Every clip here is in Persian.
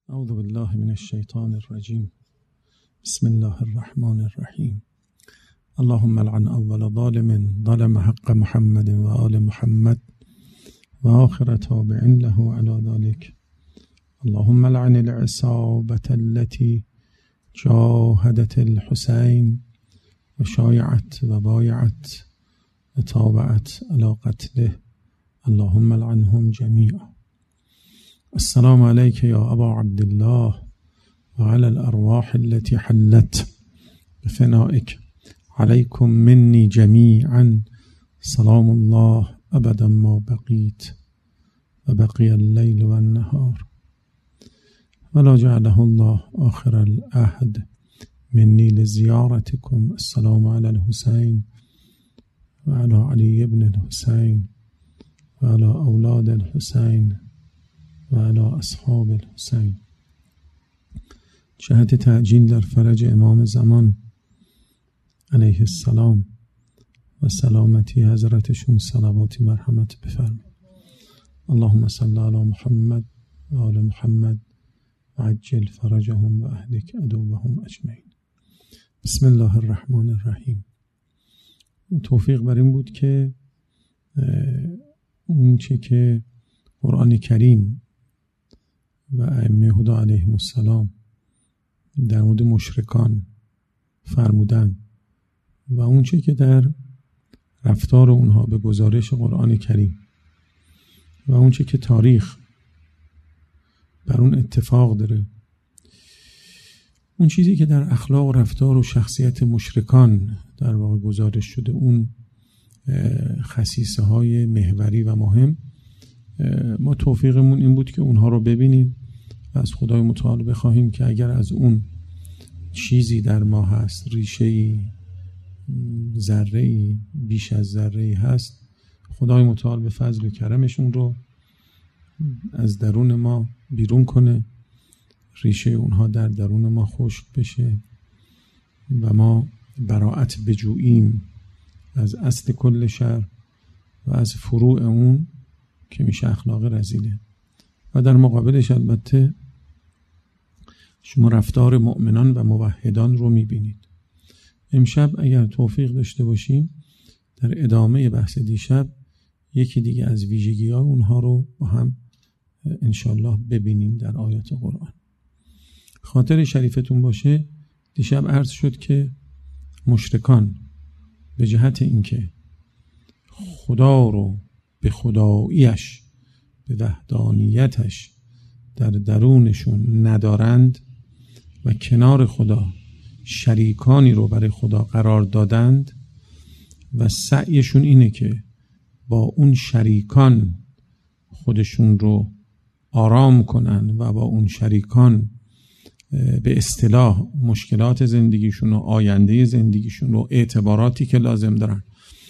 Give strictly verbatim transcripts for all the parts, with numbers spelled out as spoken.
اعوذ بالله من الشیطان الرجیم. بسم الله الرحمن الرحیم. اللهم لعن اول ظالم ظلم حق محمد و آل محمد و آخر تابع له على ذلك. اللهم لعن العصابة التي جاهدت الحسين و شایعت و بایعت و تابعت على قتله. اللهم لعنهم جميعا. السلام عليك يا أبا عبد الله وعلى الأرواح التي حلت بفنائك. عليكم مني جميعا سلام الله أبدا ما بقيت وبقي الليل والنهار، ولا جعله الله آخر العهد مني لزيارتكم. السلام على الحسين وعلى علي بن الحسين وعلى أولاد الحسين وعلى اصحاب الحسین. جهت تعجیل در فرج امام زمان علیه السلام و سلامتی حضرتشون صلواتی مرحمت بفرمایید. اللهم صل علی محمد و آل محمد و عجل فرجهم و اهلک عدوهم اجمعین. بسم الله الرحمن الرحیم. توفیق بر این بود که اون چه که قرآن کریم و ائمه هدی علیهم السلام در مورد مشرکان فرمودن و اون چه که در رفتار اونها به گزارش قرآن کریم و اون چه که تاریخ بر اون اتفاق داره، اون چیزی که در اخلاق و رفتار و شخصیت مشرکان در واقع گزارش شده، اون خصیصه های محوری و مهم، ما توفیقمون این بود که اونها رو ببینیم و از خدای متعال بخواهیم که اگر از اون چیزی در ما هست، ریشه‌ای، ذره‌ای، بیش از ذره‌ای هست، خدای متعال به فضل و کرمش اون رو از درون ما بیرون کنه، ریشه اونها در درون ما خشک بشه و ما براءت بجوییم از اصل کل شر و از فروع اون که میشه اخلاق رذیله. و در مقابلش البته شما رفتار مؤمنان و موحدان رو میبینید. امشب اگر توفیق داشته باشیم در ادامه بحث دیشب یکی دیگه از ویژگی ها اونها رو با هم انشالله ببینیم در آیات قرآن. خاطر شریفتون باشه دیشب عرض شد که مشرکان به جهت اینکه خدا رو به خداییش، به وحدانیتش در درونشون ندارند و کنار خدا شریکانی رو برای خدا قرار دادند و سعیشون اینه که با اون شریکان خودشون رو آرام کنن و با اون شریکان به اصطلاح مشکلات زندگیشون و آینده زندگیشون و اعتباراتی که لازم دارن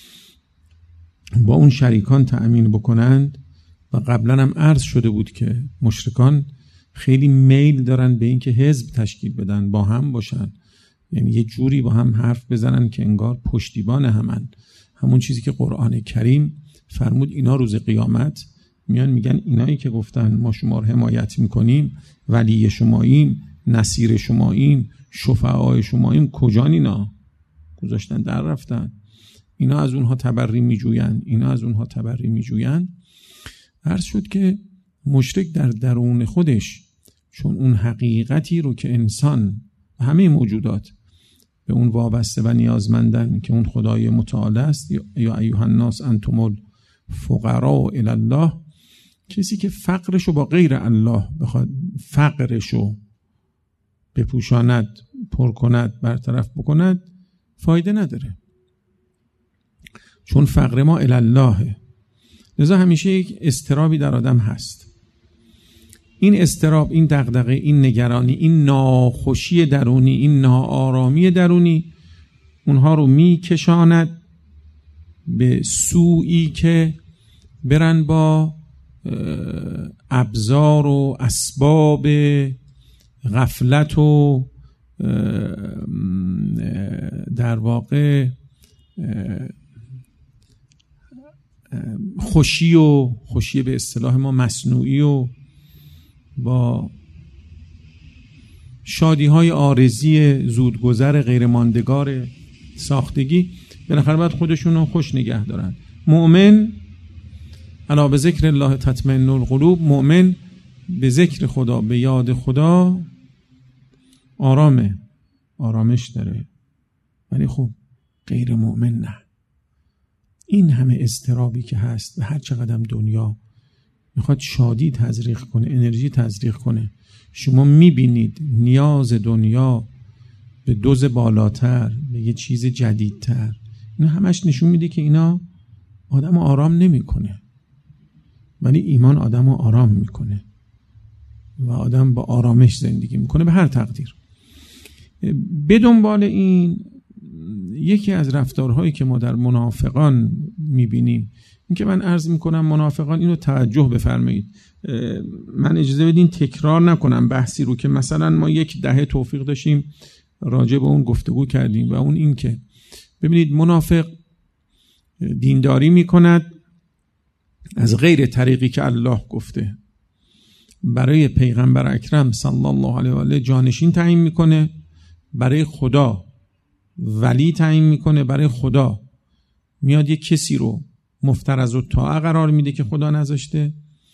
با اون شریکان تأمین بکنند. و قبلا هم عرض شده بود که مشرکان خیلی میل دارن به این که حزب تشکیل بدن، با هم باشن، یعنی یه جوری با هم حرف بزنن که انگار پشتیبان همن. همون چیزی که قرآن کریم فرمود اینا روز قیامت میان میگن اینایی که گفتن ما شما رو حمایت میکنیم، ولی شماییم، نصیر شماییم، شفعای شماییم، کجان اینا؟ گذاشتن در رفتن. اینا از اونها تبری میجوین، اینا از اونها تبری میجوین. عرض شد که مشرک در درون خودش چون اون حقیقتی رو که انسان و همه موجودات به اون وابسته و نیازمندن که اون خدای متعال است، یا ایها الناس انتم الفقراء الی الله، کسی که فقرشو با غیر الله بخواد فقرشو بپوشاند، پر کند، برطرف بکند، فایده نداره، چون فقر ما الی الله. لذا همیشه یک اضطرابی در آدم هست. این اضطراب، این دغدغه، این نگرانی، این ناخوشی درونی، این ناآرامی درونی اونها رو میکشاند به سویی که برن با ابزار و اسباب غفلت و در واقع خوشی و خوشی به اصطلاح ما مصنوعی و با شادی های عارضی زودگذر غیر ماندگار ساختگی، بالاخره باید خودشون رو خوش نگه دارن. مؤمن الا به ذکر الله تطمئن القلوب، مؤمن به ذکر خدا، به یاد خدا آرامه، آرامش داره. ولی خب غیر مؤمن نه. این همه اضطرابی که هست و هر چقدر دنیا میخواد شادی تزریق کنه، انرژی تزریق کنه، شما میبینید نیاز دنیا به دوز بالاتر، به یه چیز جدیدتر، اینا همش نشون میده که اینا آدم آرام نمیکنه. ولی ایمان آدم آرام میکنه و آدم با آرامش زندگی میکنه به هر تقدیر. به دنبال این یکی از رفتارهایی که ما در منافقان میبینیم، این که من عرض میکنم منافقان، اینو توجه بفرمایید، من اجازه بدین تکرار نکنم بحثی رو که مثلا ما یک دهه توفیق داشتیم راجع به اون گفتگو کردیم، و اون این که ببینید منافق دینداری میکند از غیر طریقی که الله گفته، برای پیغمبر اکرم صلی الله علیه و آله جانشین تعیین میکنه، برای خدا ولی تعیین میکنه، برای خدا میاد یک کسی رو مفترض الطاعه قرار میده که خدا نذاشته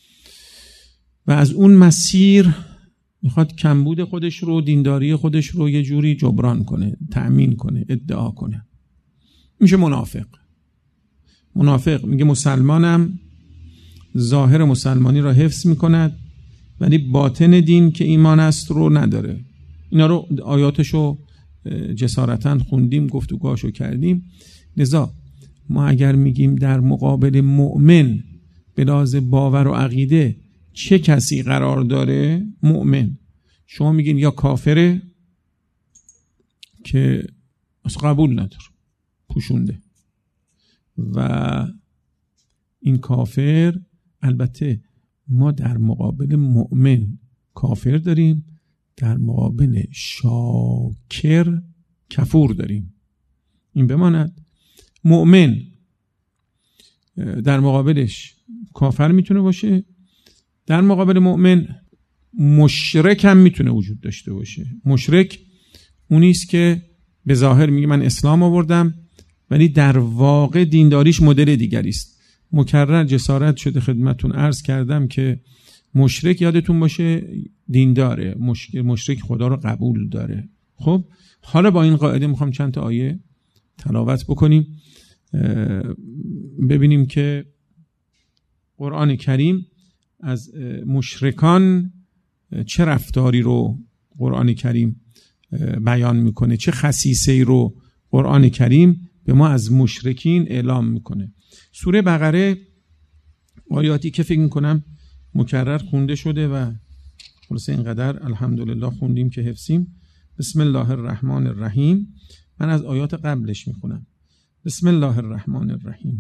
و از اون مسیر میخواد کمبود خودش رو، دینداری خودش رو یه جوری جبران کنه، تأمین کنه، ادعا کنه. میشه منافق. منافق میگه مسلمانم، ظاهر مسلمانی را حفظ میکند ولی باطن دین که ایمان است رو نداره. اینا رو آیاتشو جسارتاً خوندیم، گفتگوهاشو کردیم. لذا ما اگر میگیم در مقابل مؤمن به لحاظ باور و عقیده چه کسی قرار داره؟ مؤمن. شما میگین یا کافره که اصلا قبول نداره، پوشونده، و این کافر، البته ما در مقابل مؤمن کافر داریم، در مقابل شاکر کفور داریم. این بماند. مؤمن در مقابلش کافر میتونه باشه، در مقابل مؤمن مشرک هم میتونه وجود داشته باشه. مشرک اونیست که به ظاهر میگه من اسلام آوردم ولی در واقع دینداریش مدل دیگری است. مکرر جسارت شده خدمتون عرض کردم که مشرک یادتون باشه دینداره، مشرک خدا رو قبول داره. خب حالا با این قاعده میخوام چند تا آیه تلاوت بکنیم، ببینیم که قرآن کریم از مشرکان چه رفتاری رو قرآن کریم بیان میکنه، چه خصیصه‌ای رو قرآن کریم به ما از مشرکین اعلام میکنه. سوره بقره آیاتی که فکر میکنم مکرر خونده شده و خلاصه اینقدر الحمدلله خوندیم که حفظیم. بسم الله الرحمن الرحیم. من از آیات قبلش میخونم. بسم الله الرحمن الرحیم.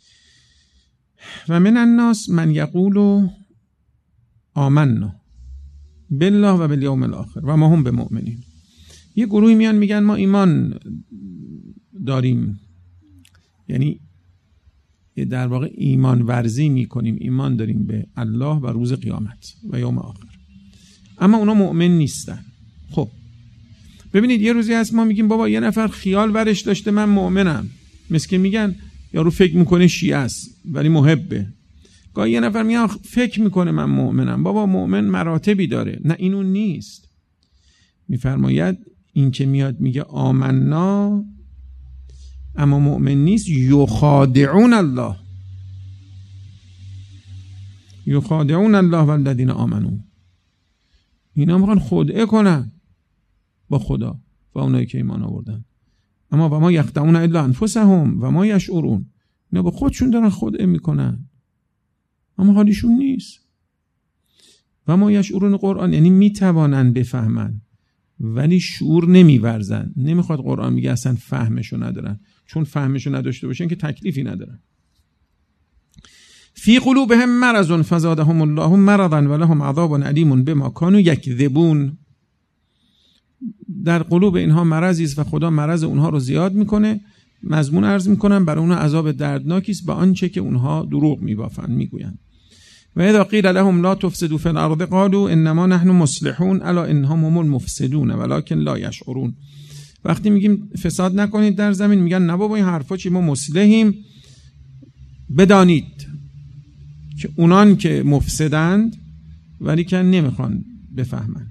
و من الناس من یقول آمنا بالله و بالیوم الاخر و ما هم بمؤمنین. یه گروهی میان میگن ما ایمان داریم، یعنی در واقع ایمان ورزی میکنیم، ایمان داریم به الله و روز قیامت و یوم آخر، اما اونا مؤمن نیستن. خب ببینید یه روزی هست ما میگیم بابا یه نفر خیال ورش داشته من مؤمنم، مثل که میگن یارو فکر میکنه شیعه است ولی محبه. گاهی یه نفر میگه فکر میکنه من مؤمنم. بابا مؤمن مراتبی داره. نه اینو نیست. میفرماید این که میاد میگه آمنا اما مؤمن نیست، یخادعون الله، یخادعون الله والذین آمنوا. اینا میخوان خدعه کنن با خدا و اونایی که ایمان آوردن، اما و ما یخدعون الا انفسهم و ما یشعرون. اینا با خودشون دارن خدعه میکنن اما حالیشون نیست. و ما یشعرون قرآن یعنی میتوانن بفهمن ولی شعور نمیورزن. نمیخواد قرآن میگه اصلا فهمشو ندارن، چون فهمشو نداشته باشن که تکلیفی ندارن. فی قلوبهم مرض فزادهم الله مرضا ولهم عذاب علیم بما كانوا یکذبون. در قلوب اینها مرضی است و خدا مرض اونها رو زیاد میکنه. مضمون عرض میکنم برای اونها عذاب دردناکی است به آنچه که اونها دروغ میبافند میگویند. و اذا قیل لهم لا تفسدوا فی الارض قالوا انما نحن مصلحون الا انهم هم المفسدون ولكن لا یشعرون. وقتی میگیم فساد نکنید در زمین، میگن نه بابا این حرفا چی، ما مصلحیم. بدانید که اونان که مفسدند ولی که نمیخوان بفهمن.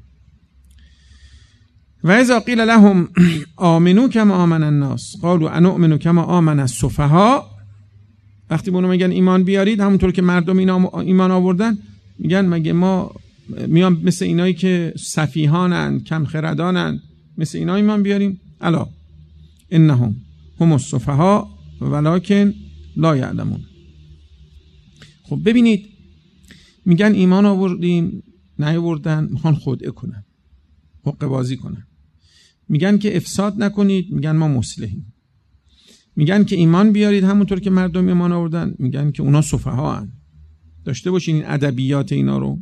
و اذا قیل لهم آمنوا کما آمن الناس قالوا انؤمن کما آمن السفهاء. وقتی به اونها میگن ایمان بیارید همونطور که مردم ایمان آوردن، میگن مگه ما میان مثل اینایی که سفیهانند، کم خردانند، مثل اینا ایمان بیاریم؟ الا انهم هم السفهاء ولکن لا یعلمون. خب ببینید، میگن ایمان آوردیم، نیاوردن، میخوان خدعه کنن، حقه بازی کنن. میگن که افساد نکنید، میگن ما مصلحیم. میگن که ایمان بیارید همونطور که مردم ایمان آوردن، میگن که اونا سفها هن. داشته باشین این ادبیات اینا رو.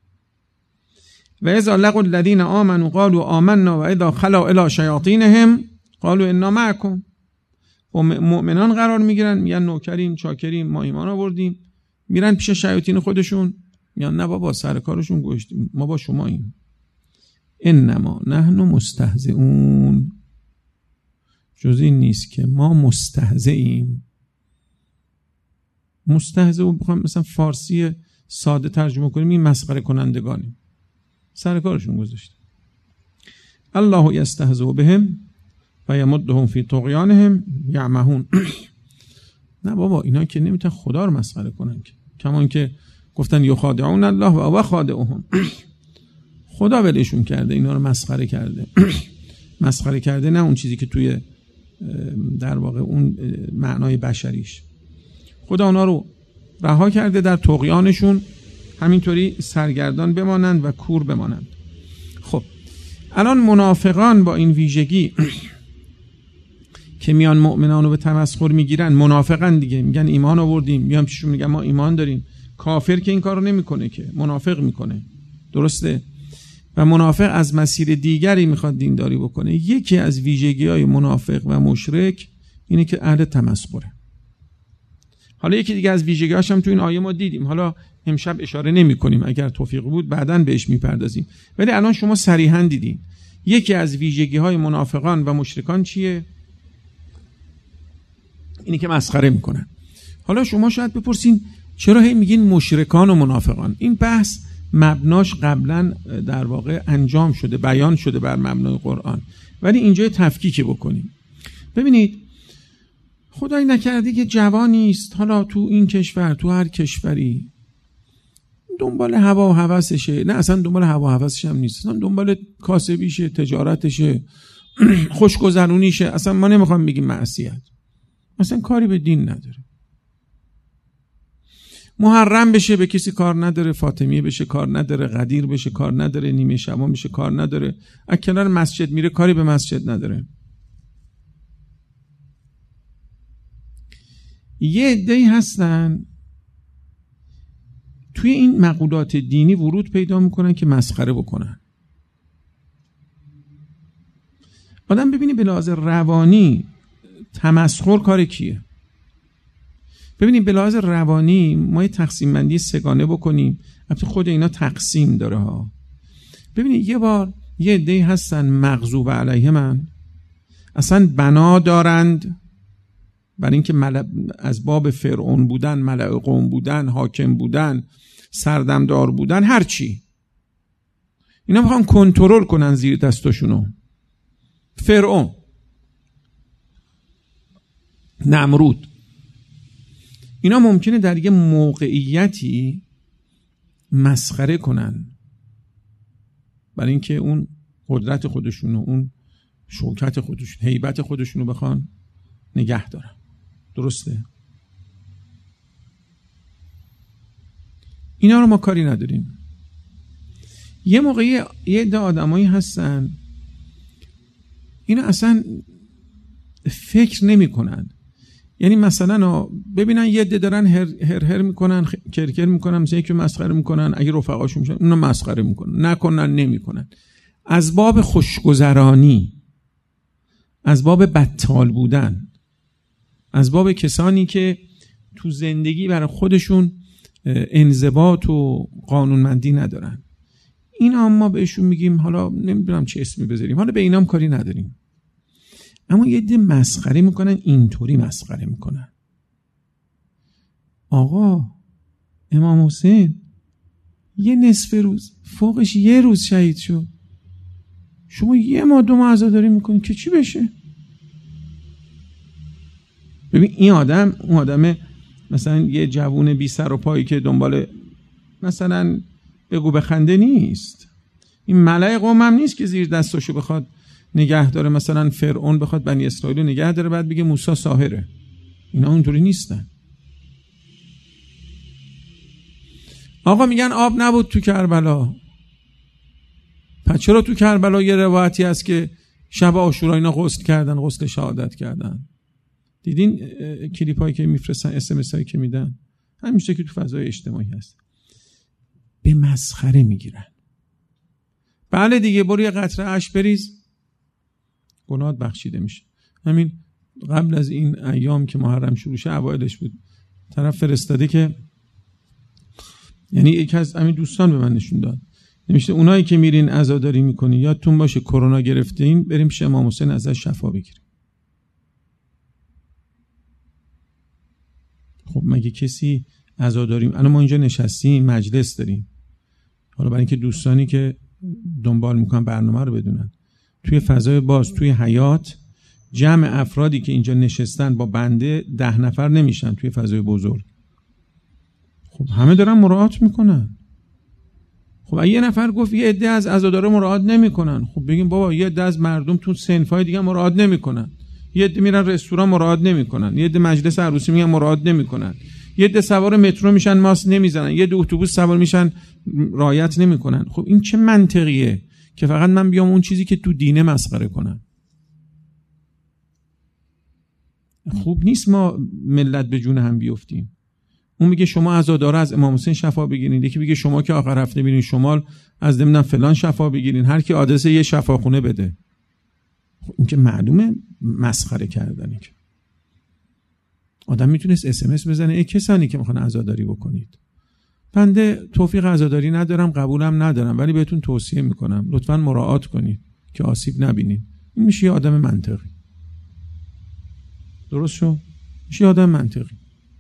و اذا لقوا الذين آمنوا قالوا آمنا و اذا خلوا الى شیاطینهم قالوا انا معكم. و مؤمنان قرار میگیرن، میگن نوکریم، چاکریم، ما ایمان آوردیم. میرن پیش شیاطین خودشون، میگن نه بابا سر کارشون گوشتیم، ما با شماییم. انما نحن مستهزئون. جز این نیست که ما مستهزئیم. مستهزئ رو بخوام مثلا فارسی ساده ترجمه کنیم، این مسخره کنندگانیم، سر کارشون گذاشتیم. الله یستهزئ بهم و یمدهم فی طغیانهم یعمهون. نه بابا اینا که نمیتونن خدا رو مسخره کنن، که کمان که گفتن یخادعون الله و هو خادعهم. خدا ولشون کرده، اینا رو مسخره کرده. مسخره کرده نه اون چیزی که توی در واقع اون معنای بشریش. خدا اونا رو رها کرده در طغیانشون، همینطوری سرگردان بمانند و کور بمانند. خب الان منافقان با این ویژگی که میان مؤمنان رو به تمسخر میگیرن، منافقن دیگه، میگن ایمان آوردیم، میان پیششون میگن ما ایمان داریم. کافر که این کارو نمیکنه، که منافق میکنه، درسته؟ و منافق از مسیر دیگری میخواد دینداری بکنه. یکی از ویژگی‌های منافق و مشرک اینه که اهل تمسخره. حالا یکی دیگه از ویژگی‌هاش هم تو این آیه ما دیدیم، حالا امشب اشاره نمی‌کنیم، اگر توفیق بود بعداً بهش میپردازیم. ولی الان شما صریحاً دیدین یکی از ویژگی‌های منافقان و مشرکان چیه؟ اینی که مسخره میکنن. حالا شما شاید بپرسین چرا هی میگین مشرکان و منافقان؟ این بحث مبناش قبلا در واقع انجام شده، بیان شده بر مبنای قرآن، ولی اینجا تفکیک بکنیم. ببینید خدای نکرده که جوانی است، حالا تو این کشور، تو هر کشوری، دنبال هوا و هوسشه، نه اصلا دنبال هوا و هوسش هم نیست، اصلا دنبال کاسبیشه، تجارتشه، خوشگذرونیشه، اصلا ما نمیخوام بگیم معصیت، اصلا کاری به دین نداره. محرم بشه به کسی کار نداره، فاطمیه بشه کار نداره، قدیر بشه کار نداره، نیمه شبان بشه کار نداره، از کنار مسجد میره کاری به مسجد نداره. یه عده‌ای هستن توی این مقولات دینی ورود پیدا میکنن که مسخره بکنن. آدم ببینی به لحاظ روانی تمسخر کار کیه؟ ببینید به لحاظ روانی ما یه تقسیم بندی سگانه بکنیم. البته خود اینا تقسیم داره ها. ببینید یه بار یه عده‌ای هستن مغضوب علیهم، اصلا بنا دارند برای اینکه مل... از باب فرعون بودن، ملأ قوم بودن، حاکم بودن، سردمدار بودن، هر چی، اینا میخوان کنترل کنن زیر دستاشونو. فرعون، نمرود، اینا ممکنه در یه موقعیتی مسخره کنن برای اینکه اون قدرت خودشونو، اون شوکت خودشون، هیبت خودشونو بخوان نگه دارن. درسته؟ اینا رو ما کاری نداریم. یه موقعی یه عده آدمایی هستن اینا اصلا فکر نمی کنن. یعنی مثلا ببینن یه عده دارن هر هر, هر میکنن، کرکر میکنن، مثلا یکی مسخره میکنن، اگه رفقاشون میشن اونا مسخره میکنن، نکنن نمیکنن، از باب خوشگذرانی، از باب بطال بودن، از باب کسانی که تو زندگی برای خودشون انضباط و قانونمندی ندارن. اینا ما بهشون میگیم، حالا نمیدونم چه اسمی بذاریم، حالا به اینام کاری نداریم، اما یه عده مسخره میکنن، اینطوری مسخره میکنن. آقا امام حسین یه نصف روز فوقش یه روز شهید شد، شما یه ماه دو ماه عزاداری میکنید که چی بشه؟ ببین این آدم، اون آدمه مثلا یه جوون بی سر و پایی که دنبال مثلا بگو بخنده نیست. این ملأ قوم هم نیست که زیر دستاشو بخواد نگه داره، مثلا فرعون بخواد بنی اسرائیل رو نگه داره بعد بگه موسی ساحره. اینا اونطوری نیستن. آقا میگن آب نبود تو کربلا، پس چرا تو کربلا یه روایتی هست که شب عاشورا اینا غسل کردن، غسل شهادت کردن؟ دیدین کلیپ هایی که میفرستن، اس ام اس هایی که میدن، همیشه که تو فضای اجتماعی هست، به مسخره میگیرن. بله دیگه، برو یه قطره اشک بریز گناهات بخشیده میشه. همین قبل از این ایام که محرم شروع شه، اوایلش بود، طرف فرستاده که، یعنی یکی از همین دوستان به من نشون داد، نمیشه اونایی که میرین عزاداری میکنین یادتون باشه کرونا گرفتین، بریم پیش امام حسین ازش شفا بگیریم. خب مگه کسی عزاداری، الان ما اینجا نشستیم مجلس داریم، حالا برای اینکه دوستانی که دنبال میکنن برنامه رو بدونن، توی فضای باز، توی حیات، جمع افرادی که اینجا نشستن با بنده ده نفر نمیشن توی فضای بزرگ. خب همه دارن مراعات میکنن. خب اگه یه نفر گفت یه عده از عزادارا مراعات نمیکنن، خب بگیم بابا یه عده از مردم تو صنفای دیگه مراعات نمیکنن، یه عده میرن رستوران مراعات نمیکنن، یه عده مجلس عروسی میگن مراعات نمیکنن، یه عده سوار مترو میشن ماسک نمیزنن، یه عده اتوبوس سوار میشن رعایت نمیکنن. خب این چه منطقیه که فقط من بیام اون چیزی که تو دینه مسخره کنم؟ خوب نیست ما ملت به جون هم بیفتیم. اون میگه شما عزادارا از امام حسین شفا بگیرین، یکی میگه شما که آخر هفته میرین شمال از نمیدونم فلان شفا بگیرین، هر کی آدرس یه شفاخونه بده. این که معلومه مسخره کردنه. که آدم میتونست اس ام اس بزنه ای کسانی که میخوان عزاداری بکنید، بنده توفیق عزاداری ندارم، قبولم ندارم، ولی بهتون توصیه میکنم لطفاً مراعات کنید که آسیب نبینید. این میشه یه آدم منطقی. درست شو؟ میشه یه آدم منطقی.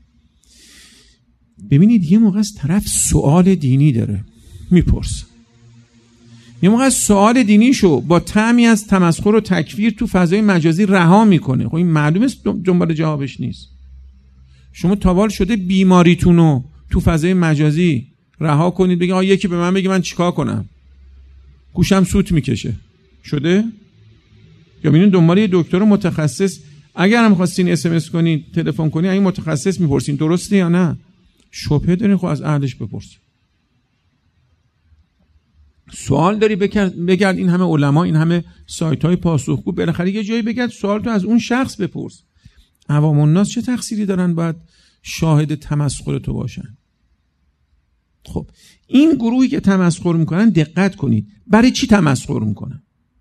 ببینید یه موقع از طرف سوال دینی داره میپرسه، یه موقع از سوال دینیشو با طعمی از تمسخر و تکفیر تو فضای مجازی رها میکنه. خب این معلومه دنبال جوابش نیست. شما تابال شده بیماریتونو تو فضای مجازی رها کنید، بگید آ یکی به من بگه من چیکار کنم، گوشم سوت میکشه شده؟ یا ببینید دنبال یه دکتر متخصص، اگر هم خواستین اس ام اس کنید، تلفن کنید، این متخصص میپرسین درسته یا نه؟ شبهه دارین، خب از اهلش بپرسید. سوال داری بگرد، این همه علما، این همه سایت های پاسخگو، بالاخره یه جایی بگرد سوال تو از اون شخص بپرس. عوام الناس چه تقصیری دارن باید شاهد تمسخر تو باشن؟ خب این گروهی که تمسخر میکنن دقت کنید، برای چی تمسخر میکنن؟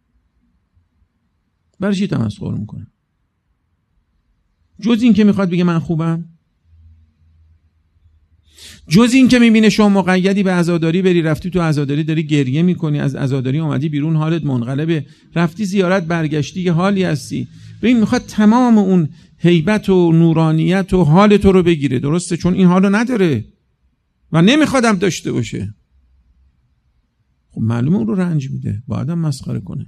برای چی تمسخر میکنن؟ جز این که میخواد بگه من خوبم، جز این که میبینه شما مقیدی به عزاداری بری، رفتی تو عزاداری داری گریه میکنی، از عزاداری اومدی بیرون حالت منقلبه، رفتی زیارت برگشتی یه حالی هستی، ببین میخواد تمام اون هیبت و نورانیت و حال تو رو بگیره. درسته؟ چون این حالو نداره و نمیخوادم داشته باشه. خب معلومه اون رو رنج میده، باید هم مسخره کنه.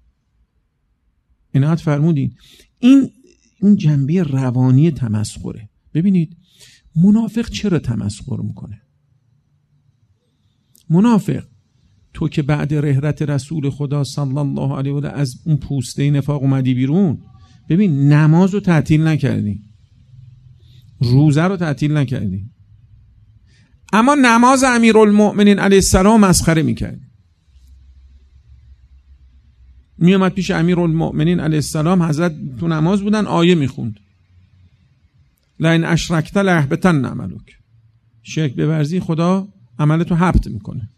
عنایت فرمودین این اون جنبه روانی تمسخره. ببینید منافق چرا تمسخر میکنه؟ منافق تو که بعد رحلت رسول خدا صلی الله علیه و آله از اون پوسته نفاق اومدی بیرون، ببین نماز رو تعطیل نکردی، روزه رو تعطیل نکردی، اما نماز امیرالمؤمنین علیه السلام مسخره میکردی. میومد پیش امیرالمؤمنین علیه السلام، حضرت تو نماز بودن، آیه میخوند لئن اشرکت ليحبطن عملک، شرک بورزی خدا عملتو حبط میکنه.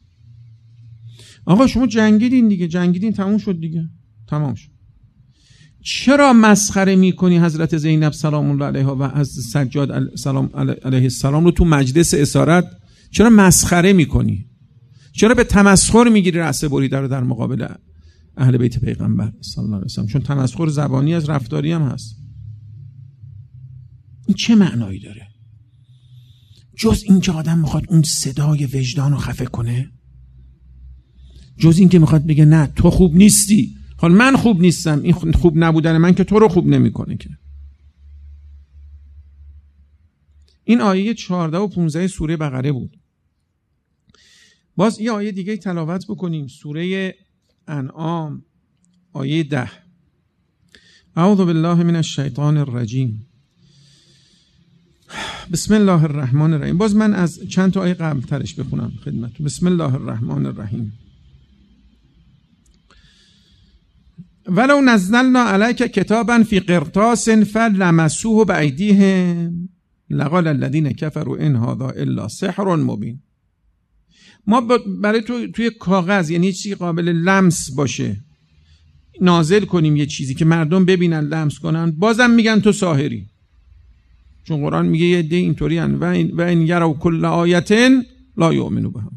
آقا شما جنگیدین دیگه، جنگیدین تموم شد دیگه، تمام شد. چرا مسخره میکنی حضرت زینب سلام الله علیها و از سجاد سلام علیه السلام رو تو مجلس اسارت چرا مسخره میکنی؟ چرا به تمسخر میگیری رأس بریده رو در مقابل اهل بیت پیغمبر صلی الله علیه و سلم؟ چون تمسخر زبانی از رفتاری هم هست. این چه معنایی داره؟ جز این که آدم میخواد اون صدای وجدان رو خفه کنه، جز این که میخواد بگه نه تو خوب نیستی، حال من خوب نیستم، این خوب نبودن من که تو رو خوب نمیکنه که. این آیه چهارده و پانزده سوره بقره بود. باز یه آیه دیگه تلاوت بکنیم، سوره انعام آیه ده. اعوذ بالله من الشیطان الرجیم بسم الله الرحمن الرحیم. باز من از چند تا آیه قبل ترش بخونم خدمتتون. بسم الله الرحمن الرحیم. ولو نزلنا علیک کتابا فی قرطاس فلمسوه بایدیهم لقال الذین کفروا ان هذا الا سحر مبین. ما برای تو توی کاغذ، یعنی چیزی قابل لمس باشه، نازل کنیم یه چیزی که مردم ببینن لمس کنن، بازم میگن تو ساحری. چون قرآن میگه یه ده اینطوری هن و این, و این یرو کل آیتن لا یؤمنو بها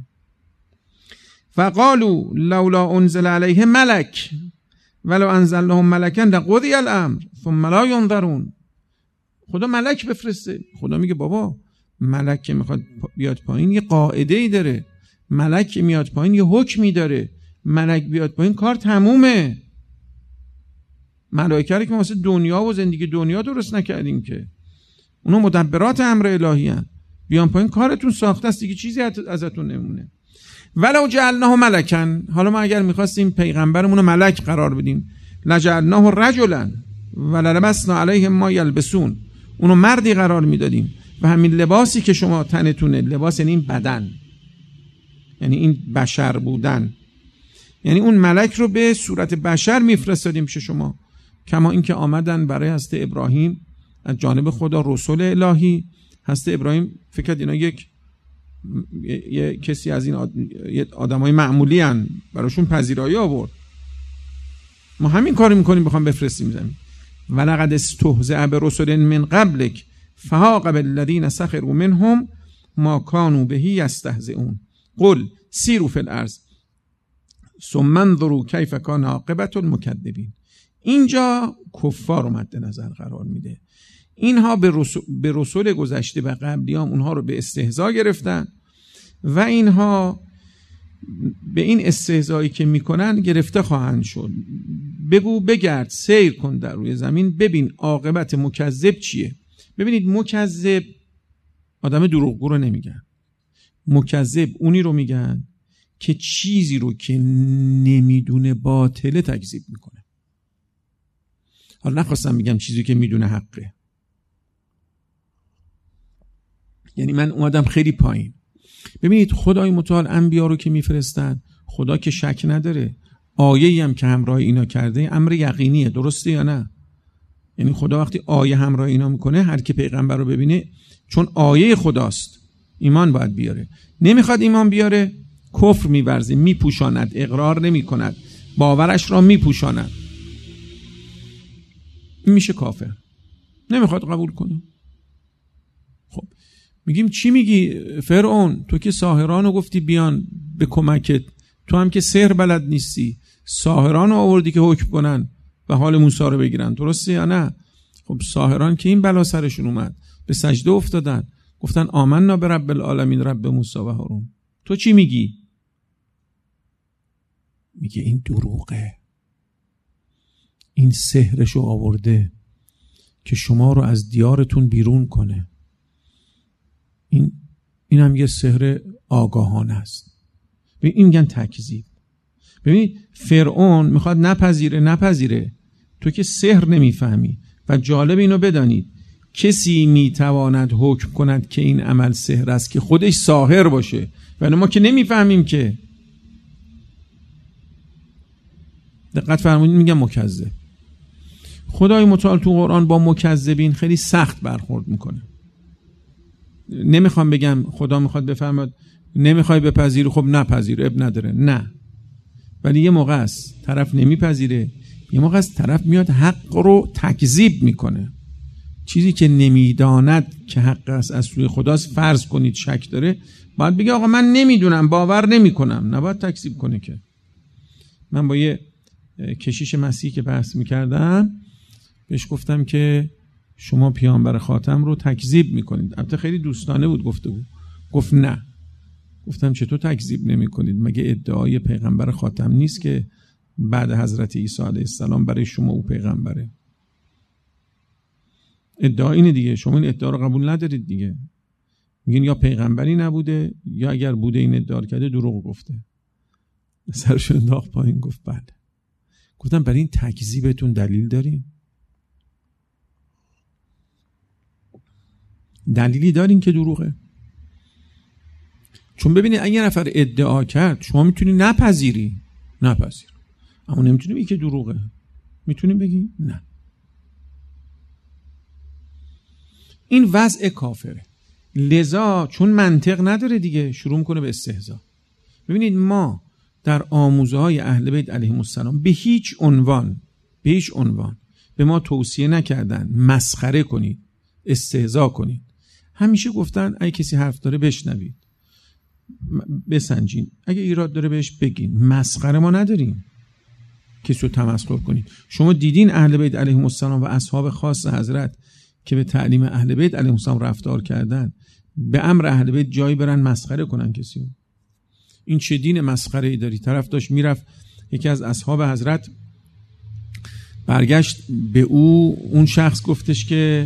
فقالوا لولا انزل علیه ملک ولو انزلناه ملکا لقضی الامر ثم لا ینظرون. خدا ملک بفرسته. خدا میگه بابا ملک که میخواد بیاد پایین یه قاعده ای داره، ملک که میاد پایین یه حکمی داره، ملک بیاد پایین کار تمومه. ملائکه رو که ما واسه دنیا و زندگی دنیا درست نکردیم که، اونا مدبرات امر الهی هستند. بیان پایین کارتون ساخته است دیگه، چیزی ازتون نمونه. ولو جعلناه ملکا، حالا ما اگر میخواستیم پیغمبرمون رو ملک قرار بدیم، لجعلناه رجلا وللبسنا علیهم ما یلبسون، اونو مردی قرار میدادیم و همین لباسی که شما تنتونه، لباس یعنی این بدن، یعنی این بشر بودن، یعنی اون ملک رو به صورت بشر میفرستادیم پیش شما. کما اینکه آمدن برای حضرت ابراهیم از جانب خدا رسول الهی. حضرت ابراهیم فکر کرد اینا یک یه کسی از این آدمای معمولی هن، براشون پذیرایی آورد. ما همین کاری میکنیم، بخوام بفرستیم زمین. ولقد استهزئ برسل من قبلک فحاق بالذین سخروا منهم ما كانوا به یستهزئون قل سیروا فی الارض ثم انظروا کیف کان عاقبة المکذبین. اینجا کفار رو مد نظر قرار میده. اینها به رسول, به رسول گذشته و قبلیام اونها رو به استهزا گرفتن و اینها به این استهزایی که میکنن گرفته خواهند شد. بگو بگرد، سیر کن در روی زمین، ببین عاقبت مکذب چیه. ببینید مکذب آدم دروغگو رو نمیگن، مکذب اونی رو میگن که چیزی رو که نمیدونه باطله تکذیب میکنه. حالا نخواستم میگم چیزی که میدونه حقه، یعنی من اومدم خیلی پایین. ببینید خدای متعال انبیا رو که میفرستن، خدا که شک نداره، آیه‌ای هم که همراه اینا کرده امر یقینیه، درسته یا نه؟ یعنی خدا وقتی آیه همراه اینا میکنه، هر کی پیغمبر رو ببینه چون آیه خداست ایمان باید بیاره. نمیخواد ایمان بیاره، کفر میورزه، میپوشاند، اقرار نمیکند، باورش را میپوشاند، این میشه کافر. نمیخواد قبول کنه. خب میگیم چی میگی فرعون؟ تو که ساحرانو گفتی بیان به کمکت، تو هم که سحر بلد نیستی، ساحرانو آوردی که حکم کنن و حال موسی رو بگیرن، درسته یا نه؟ خب ساحران که این بلا سرشون اومد، به سجده افتادن، گفتن آمنا به رب العالمین رب موسی و هارون. تو چی میگی؟ میگه این دروغه، این سحرشو آورده که شما رو از دیارتون بیرون کنه. این این هم یه سحر آگاهانه است. ببین این میگن تکذیب. ببین فرعون میخواد نپذیره نپذیره تو که سحر نمیفهمی. و جالب اینو بدانید کسی میتواند حکم کند که این عمل سحر است که خودش ساحر باشه، ولی ما که نمیفهمیم که. دقت فرمودید، میگم مکذب. خدای متعال تو قرآن با مکذبین خیلی سخت برخورد میکنه. نمیخوام بگم خدا میخواد بفرماد نمیخوای بپذیری خب نپذیر، اب نداره، نه. ولی یه موقع است طرف نمیپذیره، یه موقع از طرف میاد حق رو تکذیب میکنه، چیزی که نمیداند که حق است از سوی خداست فرض کنید شک داره، باید بگه آقا من نمیدونم، باور نمیکنم، نباید تکذیب کنه. که من با یه کشیش مسیحی که بحث میکردم بهش گفتم که شما پیامبر خاتم رو تکذیب میکنید. البته خیلی دوستانه بود گفته بود. گفت نه. گفتم چطور تکذیب نمیکنید؟ مگه ادعای پیغمبر خاتم نیست که بعد حضرت عیسی علیه السلام برای شما او پیغمبره؟ ادعا اینه دیگه، شما این ادعا رو قبول ندارید دیگه، میگین یا پیغمبری نبوده یا اگر بوده این ادعا کرده دروغ گفته. سرش انداخت پایین گفت بله. گفتم برای این تکذیبتون دلیل دارین؟ دلیلی دارین که دروغه؟ چون ببینید اگه یه نفر ادعا کرد شما میتونی نپذیری، نپذیر، اما نمیتونی بگی که دروغه. میتونی بگی نه. این وضع کافره. لذا چون منطق نداره دیگه شروع میکنه به استهزا. ببینید ما در آموزه های اهل بیت علیهم السلام به هیچ عنوان به هیچ عنوان به ما توصیه نکردن مسخره کنید، استهزا کنید. همیشه گفتن اگه کسی حرف داره بشنوید، بسنجین، اگه ایراد داره بهش بگین. مسخره ما نداریم کسی رو تمسخر کنید. شما دیدین اهل بیت علیهم السلام و اصحاب خاص حضرت که به تعلیم اهل بیت علیهم السلام رفتار کردن، به امر اهل بیت جایی برن مسخره کنن کسی رو؟ این چه دین مسخره ای داری؟ طرف داشت میرفت، یکی از اصحاب حضرت برگشت به او، اون شخص گفتش که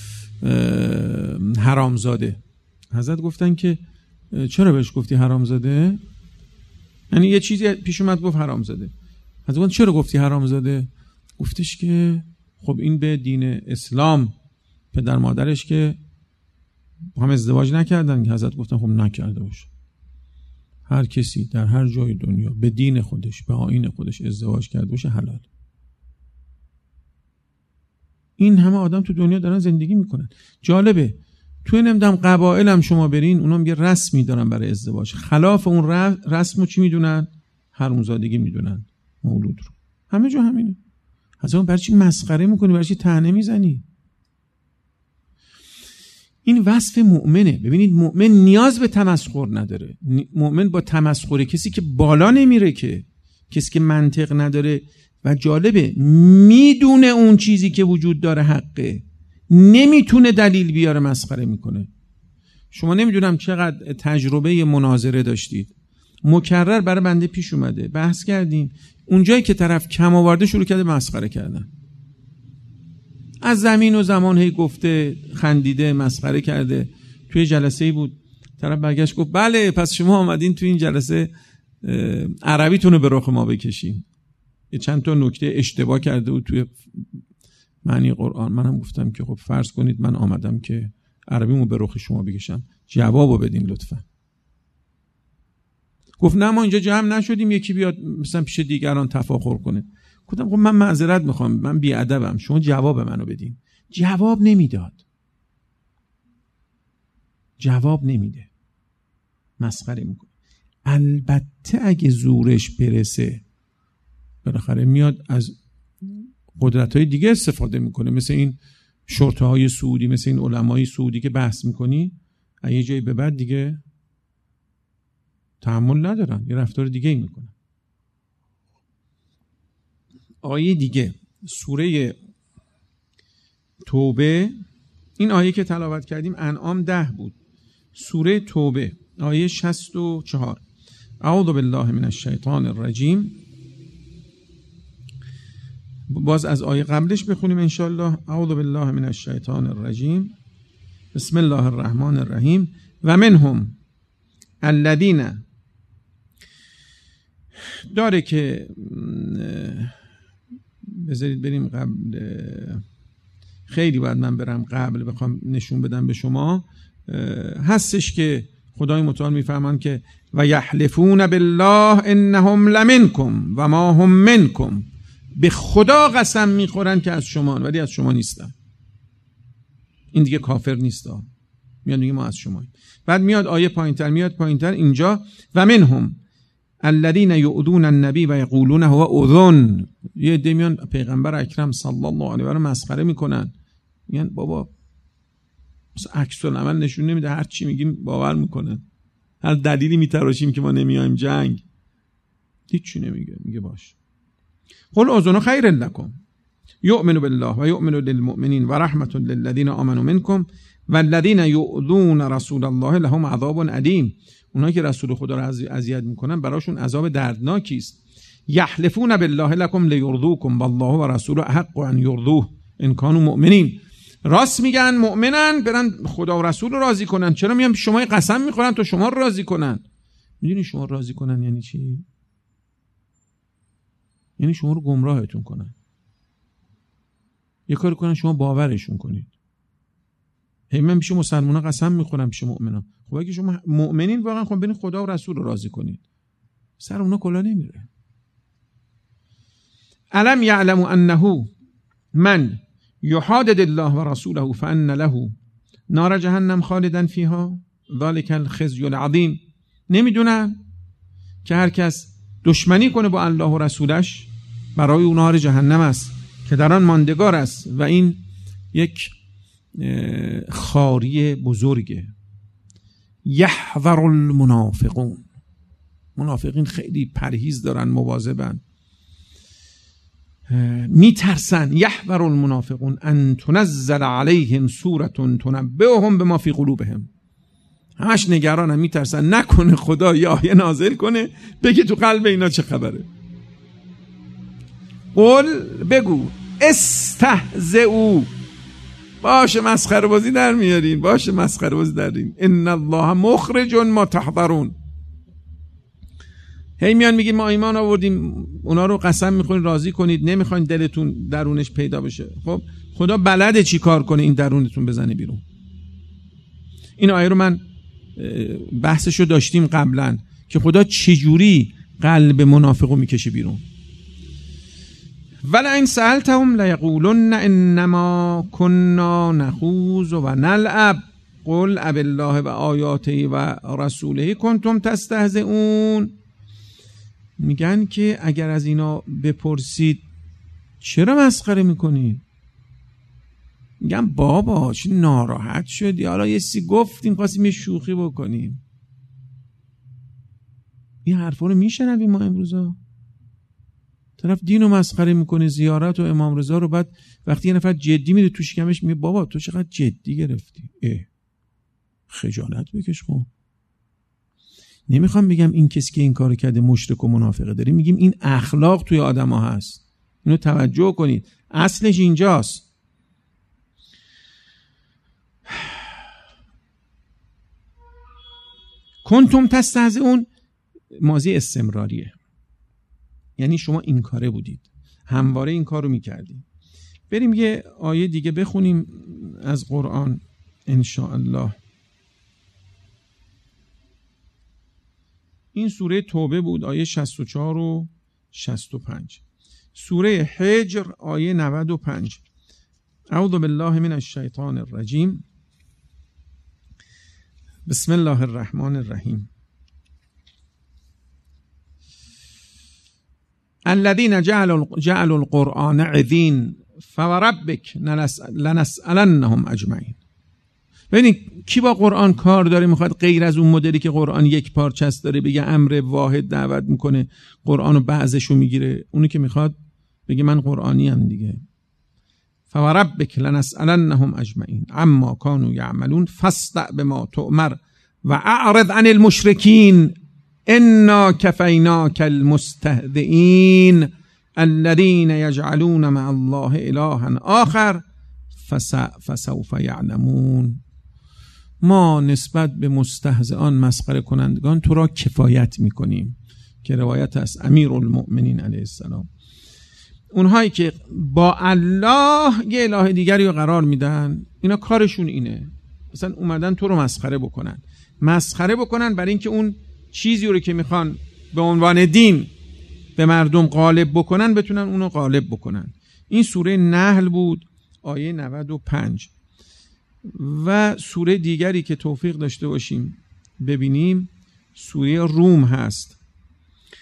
حرامزاده. حضرت گفتن که چرا بهش گفتی حرامزاده؟ یعنی یه چیزی پیش اومد گفت حرامزاده. حضرت گفتن چرا گفتی حرامزاده؟ گفتش که خب این به دین اسلام، پدر مادرش که هم ازدواج نکردن. حضرت گفتن خب نکرده باشه. هر کسی در هر جای دنیا به دین خودش، به آیین خودش ازدواج کرده باشه حلال. این همه آدم تو دنیا دارن زندگی میکنن. جالبه تو نمیدونم قبایل هم شما برین، اونام یه رسمی دارن برای ازدواج، خلاف اون رسمو چی میدونن؟ حرومزادگی میدونن مولود رو. همه جا همینه. حضرت برای چی مسخره میکنی؟ برای چی طعنه میزنی؟ این وصف مؤمنه. ببینید مؤمن نیاز به تمسخر نداره. مؤمن با تمسخر کسی که بالا نمیره، که کسی که منطق نداره و جالبه میدونه اون چیزی که وجود داره حقه، نمیتونه دلیل بیاره، مسخره میکنه. شما نمیدونم چقدر تجربه مناظره داشتید، مکرر برای بنده پیش اومده، بحث کردیم، اونجایی که طرف کم آورده شروع کرده مسخره کردن. از زمین و زمان هی گفته، خندیده، مسخره کرده. توی جلسه‌ای بود طرف برگشت گفت بله پس شما آمدین تو این جلسه عربیتون رو به رخ ما بکشین. یه چند تا نکته اشتباه کرده بود توی معنی قرآن. منم گفتم که خب فرض کنید من آمدم که عربیمو به رخ شما بکشم، جوابو بدین لطفا. گفت نه ما اینجا جمع نشدیم یکی بیاد مثلا پیش دیگران تفاخر کنه. گفتم خب من معذرت میخوام، من بیادبم، شما جواب منو بدین. جواب نمیداد، جواب نمیده، مسخره میکنه. البته اگه زورش برسه بالاخره میاد از قدرت‌های دیگه استفاده میکنه، مثل این شرطه‌های سعودی، مثل این علمای سعودی که بحث میکنی، از یه جایی به بعد دیگه تحمل ندارن، یه رفتار دیگه ای میکنن. آیه دیگه سوره توبه، این آیه که تلاوت کردیم انعام ده بود، سوره توبه آیه شصت و چهار. اعوذ بالله من الشیطان الرجیم. باز از آیه قبلش بخونیم انشالله. اعوذ بالله من الشیطان الرجیم بسم الله الرحمن الرحیم. و منهم الذین، داره که بذارید بریم قبل، خیلی باید من برم قبل بخوام نشون بدم به شما. هستش که خدای متعال میفهمان که و یحلفون بالله انهم لمنکم و ما هم منکم، به خدا قسم میخورن که از شما ولی از شما نیستن. این دیگه کافر نیستا، میاد میگه ما از شما. بعد میاد آیه پایینتر، میاد پایینتر اینجا و منهم الذين یؤذون النبی و یقولون هو اذن. یه عده میان پیغمبر اکرم صلی الله علیه و آله مسخره میکنن، میگن بابا عکس العمل نشون نمیده، هر چی میگیم باور میکنن، هر دلیلی میتراشیم که ما نمیایم جنگ، هیچی نمیگه. میگه باش. قل اذن خیر لکم یؤمن بالله و یؤمن للمؤمنین و رحمت للذین آمنوا منکم والذین یؤذون رسول الله لهم عذاب علیم. اونایی که رسول خدا رو اذیت میکنن براشون عذاب دردناکی است. یحلفون بالله لکم لیرضوکم والله و رسوله احق ان یرضوه ان کانوا مؤمنین. راست میگن، مؤمنن، برن خدا و رسول رو راضی کنن. چرا میان شما قسم میخورن تا شما رو راضی کنن؟ میدونی شما رو راضی کنن یعنی چی؟ یعنی شما رو گمراهتون کنن، یه کاری کنن شما باورشون کنید. هی من پیش مسلمانا قسم میخورم پیش مؤمنا. خب اگه شما مؤمنین واقعا خب برین خدا و رسول رو راضی کنید، سر اونا کلا نمیره. الم یعلم انه من یحادد الله و رسوله فان له نار جهنم خالدا فیها ذلک الخزي العظیم. نمیدونن که هر کس دشمنی کنه با الله و رسولش برای اون نار جهنم است که در آن ماندگار است و این یک خاری بزرگه. یحذر المنافقون. منافقین خیلی پرهیز دارن، مواظبن، میترسن. یحذر المنافقون ان تنزل علیهم سوره تنبئهم بما فی قلوبهم. همش نگرانن، میترسن نکنه خدا یه آیه نازل کنه بگه تو قلب اینا چه خبره. قل بگو استهزئوا. باشه مسخره بازی در میارین، باشه مسخره بازی درین. ان الله مخرج ما تحذرون. هی میان میگین ما ایمان آوردیم، اونا رو قسم میخورین راضی کنید، نمیخواین دلتون درونش پیدا بشه. خب خدا بلده چی کار کنه این درونتون بزنه بیرون. این آیه رو من بحثشو داشتیم قبلا که خدا چجوری قلب منافقو میکشه بیرون. ولئن سألتهم لیقولن انما كنا نخوض و نلعب قل ابالله و آیاته و رسوله کنتم تستهزئون. میگن که اگر از اینا بپرسید چرا مسخره میکنی؟ میگن بابا چه ناراحت شدی، حالا یه سی گفتیم خواستیم یه شوخی بکنیم. این حرفا رو میشنویم ما امروزا. طرف دین رو مسخره میکنه، زیارت و امام رضا رو، بعد وقتی یه نفر جدی میره تو شکمش میگه بابا تو چقدر جدی گرفتی. اه خجالت بکش. خب نمیخوام بگم این کسی که این کارو کرده مشرک و منافقه، داریم میگیم این اخلاق توی آدم‌ها هست. اینو توجه کنید، اصلش اینجاست. کنتم تستهزئون ماضی استمراریه، یعنی شما این کاره بودید، همواره این کارو میکردید. بریم یه آیه دیگه بخونیم از قرآن ان شاء الله. این سوره توبه بود، آیه شصت و چهار و شصت و پنج. سوره حجر آیه نود و پنج. اعوذ بالله من الشیطان الرجیم. بسم الله الرحمن الرحیم. الذين جعلوا جعلوا القرآن عظیم فوربک لنسألنهم اجمعین. ببینید کی با قرآن کار داره میخواد غیر از اون مدلی که قرآن یک پارچه است داره بگه امر واحد دعوت میکنه قرآنو بعضشو میگیره، اونی که میخواد بگه من قرآنی ام دیگه. فوربک لنسألنهم اجمعین عما كانوا یعملون فاصدع بما تؤمر و اعرض عن المشرکین انا کفیناک المستهزئین الذين یجعلون مع الله الها آخر فسوف یعلمون. ما نسبت به مستهزئان مسخره کنندگان تو را کفایت میکنیم، که روایت از امیرالمؤمنین علیه السلام. اونهایی که با الله یه اله دیگری رو قرار میدن، اینا کارشون اینه، مثلا اومدن تو رو مسخره بکنن مسخره بکنن برای اینکه اون چیزی رو که میخوان به عنوان دین به مردم غالب بکنن بتونن اونو غالب بکنن. این سوره نحل بود آیه نود و پنج. و سوره دیگری که توفیق داشته باشیم ببینیم سوره روم هست.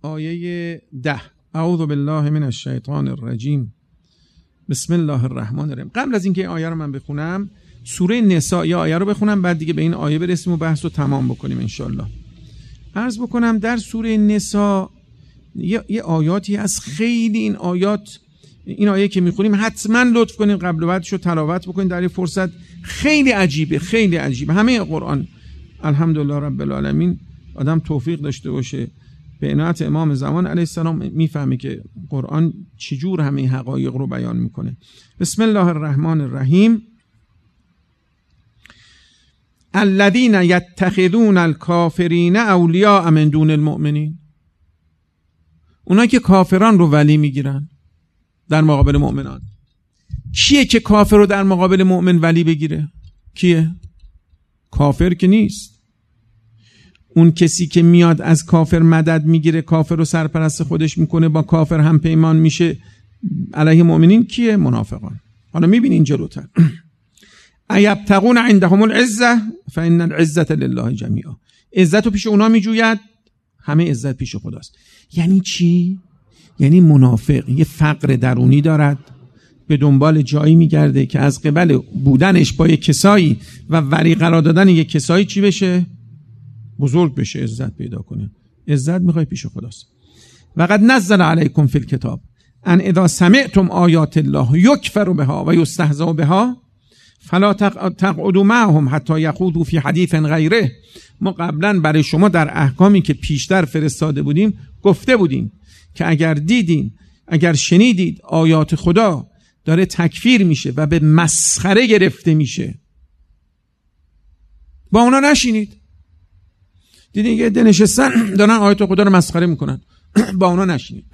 آیه ده. اعوذ بالله من الشیطان الرجیم بسم الله الرحمن الرحیم. قبل از اینکه این آیه رو من بخونم سوره نساء یا آیه رو بخونم، بعد دیگه به این آیه برسیم و بحث رو تمام بکنیم انشالله. عرض بکنم در سوره نساء یه, یه آیاتی از خیلی این آیات، این آیه که میخونیم حتما لطف کنین قبل و بعدش رو تلاوت بکنین در این فرصت. خیلی عجیبه، خیلی عجیبه. همه قرآن الحمدلله رب العالمین آدم توفیق داشته باشه به عنایت امام زمان علیه السلام میفهمه که قرآن چجور همه حقایق رو بیان میکنه. بسم الله الرحمن الرحیم. الذین یتخذون الکافرین اولیاء من دون المؤمنین. اونایی که کافران رو ولی میگیرن در مقابل مؤمنان. کیه که کافر رو در مقابل مؤمن ولی بگیره؟ کیه؟ کافر که نیست. اون کسی که میاد از کافر مدد میگیره، کافر رو سرپرست خودش میکنه، با کافر هم پیمان میشه علیه مؤمنین، کیه؟ منافقان. حالا میبینین جلوتر ایبتغون عندهم العزه فان العزه لله جمیعا. عزت رو پیش اونا میجوید، همه عزت پیش خداست. یعنی چی؟ یعنی منافق یه فقر درونی دارد، به دنبال جایی میگرده که از قبل بودنش با یک کسایی و ولی قرار دادن یک کسایی چی بشه؟ بزرگ بشه، عزت پیدا کنه. عزت میخوای پیش خداست. وقد نزل علیکم فی الکتاب ان اذا سمعتم آیات الله یکفر بها و یستهزأ بها فلا تقعدوا معهم حتی یخوضوا فی حدیث غیره. ما قبلا برای شما در احکامی که پیشتر فرستاده بودیم گفته بودیم که اگر دیدین، اگر شنیدید آیات خدا داره تکفیر میشه و به مسخره گرفته میشه، با اونا نشینید. دیدین یه ده نشستن دارن آیات خدا رو مسخره میکنن، با اونا نشینید.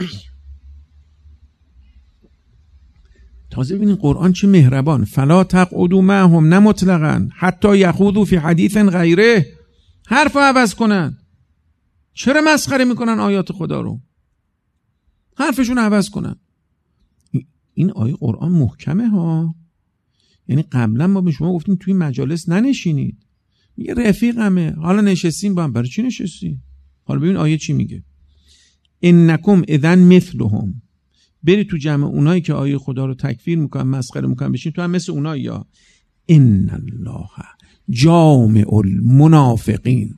تازه ببینین قرآن چه مهربان. فلا تقعدوا معهم، نه مطلقاً، حتی یخوضوا فی حدیث غیره، حرف عوض کنن. چرا مسخره میکنن آیات خدا رو؟ حرفشون عوض کنن. این آیه قرآن محکمه ها. یعنی قبلا ما به شما گفتیم توی مجالس ننشینید. میگه رفیقمه، حالا نشستیم با هم. برای چی نشستیم؟ حالا ببین آیه چی میگه. انکم اذن مثلهم. بری تو جمع اونایی که آیه خدا رو تکفیر میکنن، مسخره میکنن، بشین تو هم مثل اونایی. یا ان الله جامع المنافقین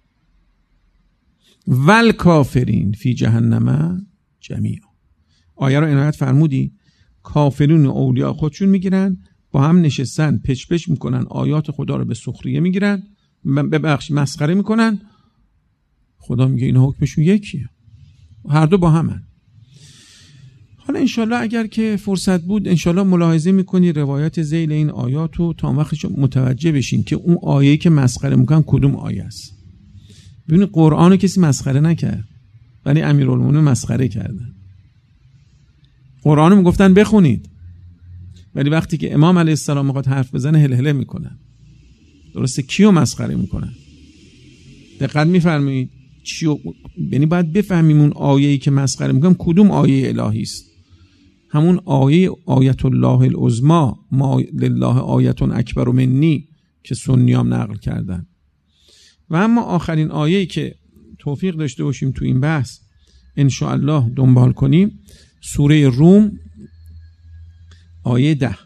والکافرین فی جهنم جمیعا. آیه رو عنایت فرمودی. کافرون و اولیاء خودشون میگیرن، با هم نشستن پچ پچ میکنن، آیات خدا رو به سخریه میگیرن، ببخش مسخره میکنن. خدا میگه اینا حکمشون یکیه، هر دو با همن. حالا انشالله اگر که فرصت بود انشالله ملاحظه میکنی روایت ذیل این آیات رو تا وقتش متوجه بشین که اون آیه‌ای که مسخره میکنن کدوم آیه است. ببینید قرآن رو کسی مسخره نکرد، ولی امیرالمومنین مسخره کردن. قرآن رو میگفتن بخونید، ولی وقتی که امام علیه السلام میخواد حرف بزنه هل هله میکنن. درسته کیو مسخره میکنن؟ دقت میفرمایید چیو؟ یعنی باید بفهمیم اون آیه‌ای که مسخره میکنن کدوم آیه الهی است. همون آیه آیت الله العظمی ما لله آیت اکبر منی که سنیام نقل کردن. و اما آخرین آیه‌ای که توفیق داشته باشیم تو این بحث ان شاء الله دنبال کنیم، سوره روم آیه ده.